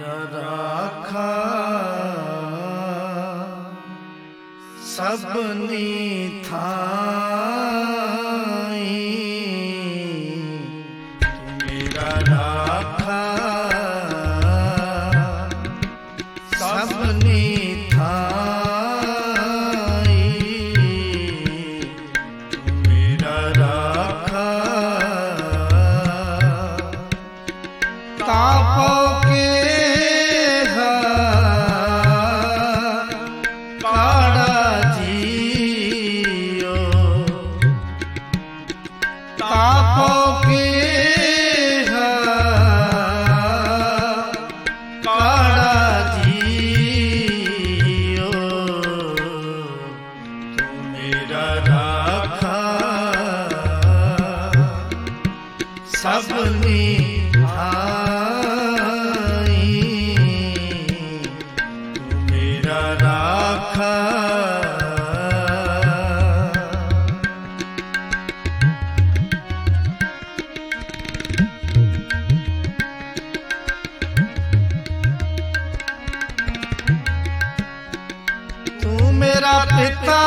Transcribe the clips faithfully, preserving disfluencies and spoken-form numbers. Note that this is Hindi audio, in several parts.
राखा सबनी थाई, मेरा राखा सबनी थाई, मेरा राखा तापों के सबनी थाई, मेरा राखा तू मेरा पिता,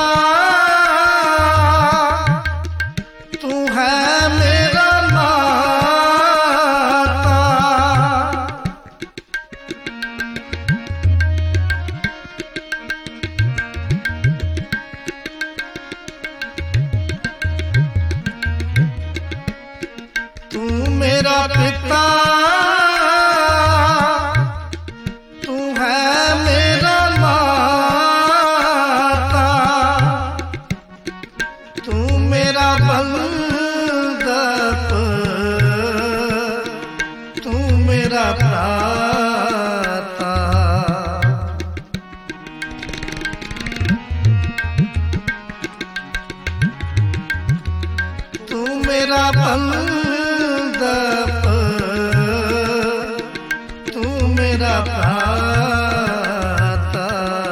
तू है मेरा मेरा पिता, तू है मेरा माता, तू मेरा बंदप, तू मेरा भ्राता, तू मेरा बंदप, तू मेरा भ्राता,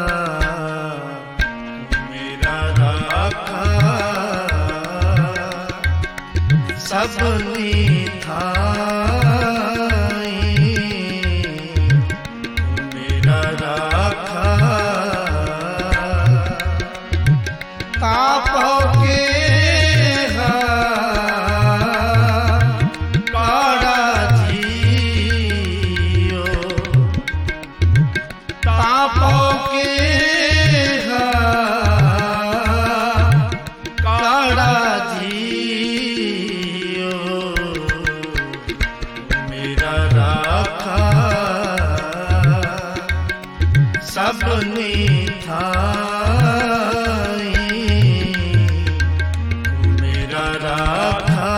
तू मेरा राखा सबनी थाई, तू मेरा राखा तापों के सबनी थाई, मेरा राखा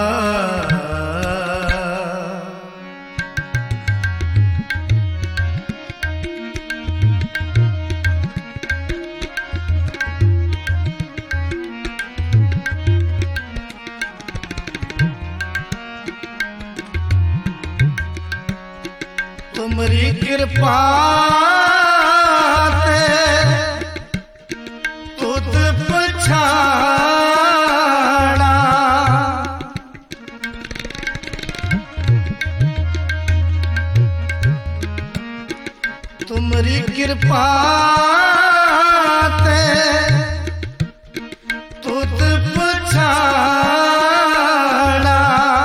तुम्हारी कृपा छाड़ा, तुम्हारी कृपा ते तुझ पछाड़ा,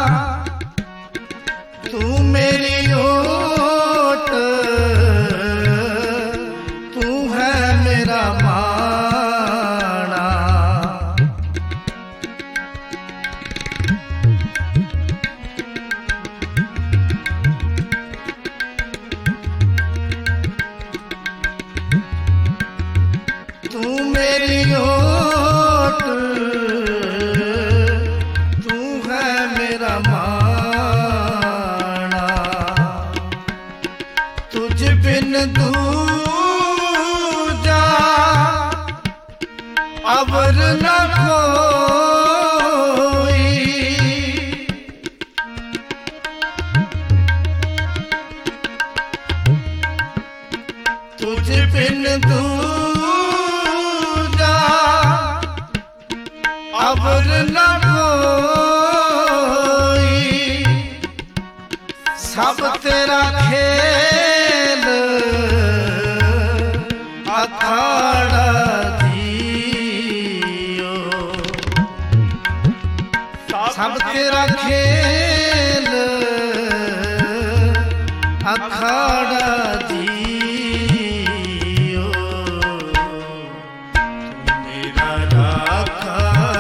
तू मेरी ओट, तू है मेरा मेरी ओट, तू है मेरा माना, तुझ बिन दूजा अवर न कोई, तुझ बिन दूजा अवर न कोई, सब तेरा खेल अखाड़ा जियो सब तेरा खेल अखाड़ा जियो मेरा राखा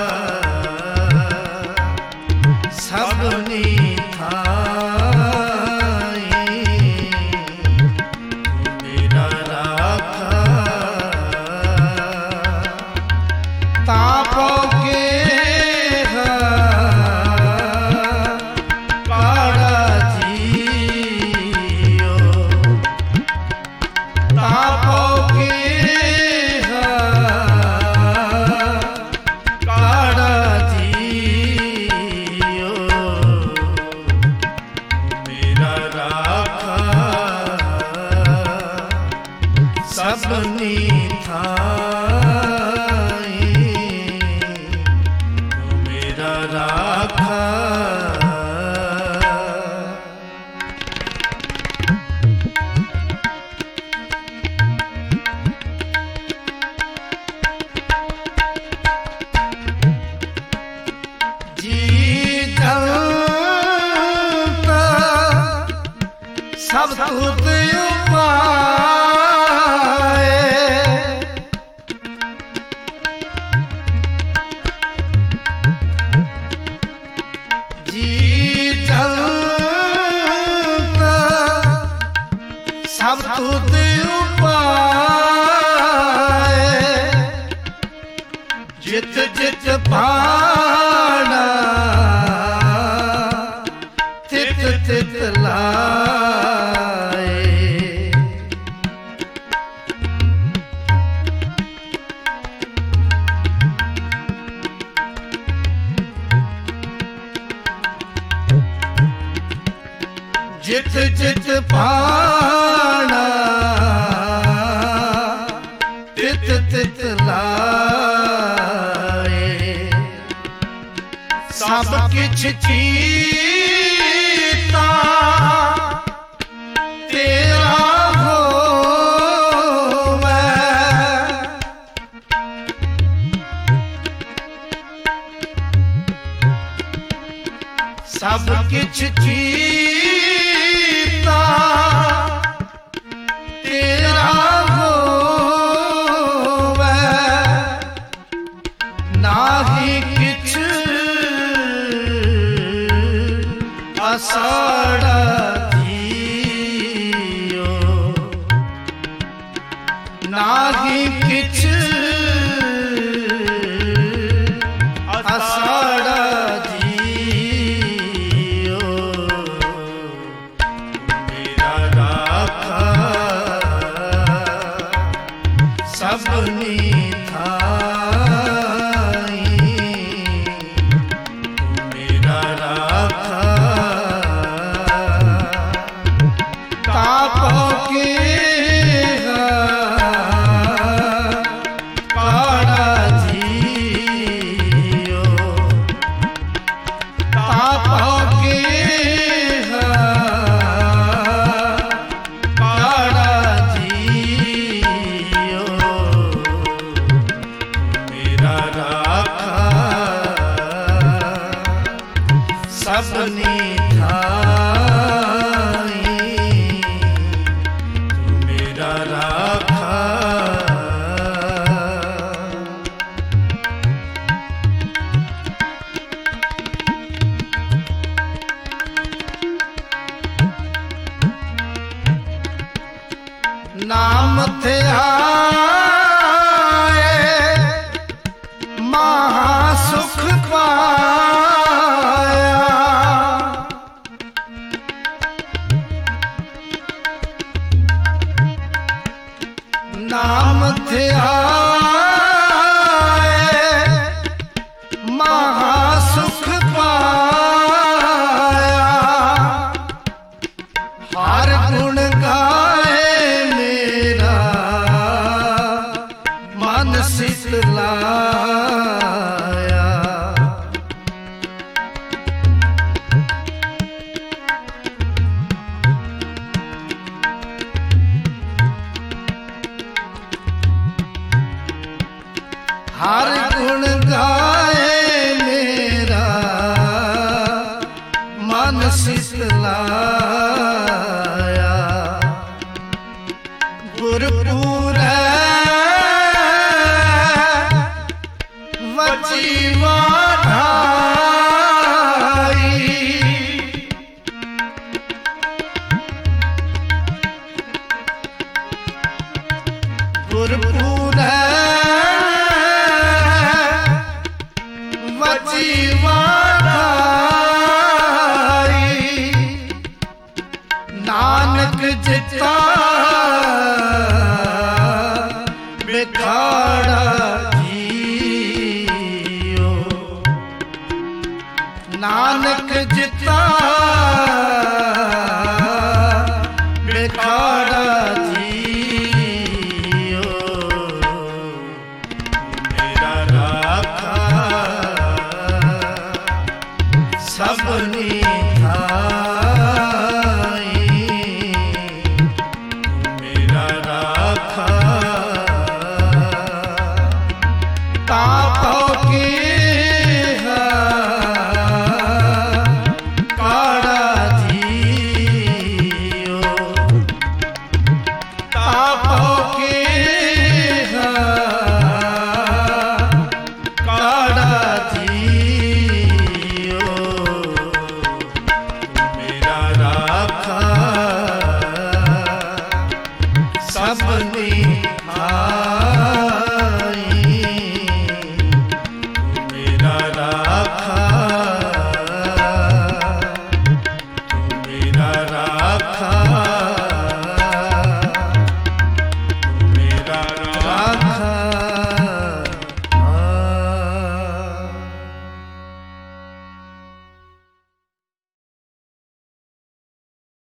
सबनी सबनी थाई मेरा राखा जी जलता सब तुझ सब तुझ उपाय जित जित भाना तित तित लाए जित जित भाना तित तित लाए सब किछ चीता तेरा होवे सब किछ चीता तेरा होवे नाहि किछ असाड़ा जियो नाहि किछ असाड़ा जियो मेरा राखा सबनी थाई मेरा राखा तापों के काड़ा जियो तापों के काड़ा जियो मेरा राखा सबनी थाई मेरा राखा नाम थे आए महासुख पाया नाम थे आए महासुख पाया हर गुण गाए मेरा मन शीतलाया हर गुण गाए मेरा मन शीतलाया। गुरपुरै वची वाढ़ाई, गुरपुरै वची वाढ़ाई। नानक जिता बिखाड़ा जियो, नानक जिता बिखाड़ा